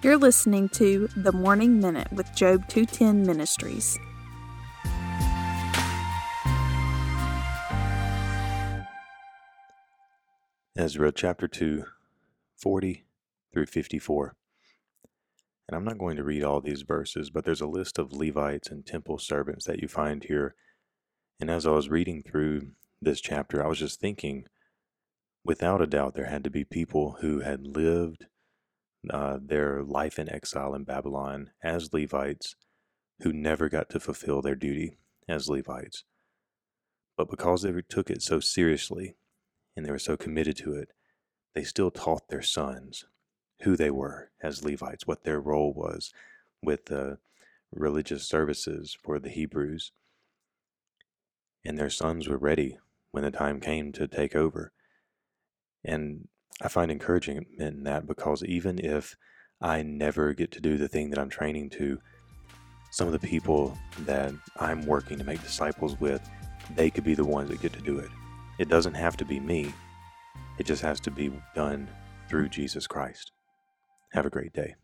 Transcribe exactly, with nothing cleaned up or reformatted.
You're listening to The Morning Minute with Job two ten Ministries. Ezra chapter two, forty through fifty-four. And I'm not going to read all these verses, but there's a list of Levites and temple servants that you find here. And as I was reading through this chapter, I was just thinking, without a doubt, there had to be people who had lived uh, their life in exile in Babylon as Levites who never got to fulfill their duty as Levites. But because they took it so seriously and they were so committed to it, they still taught their sons who they were as Levites, what their role was with the religious services for the Hebrews. And their sons were ready when the time came to take over. And I find encouragement in that, because even if I never get to do the thing that I'm training to, some of the people that I'm working to make disciples with, they could be the ones that get to do it. It doesn't have to be me. It just has to be done through Jesus Christ. Have a great day.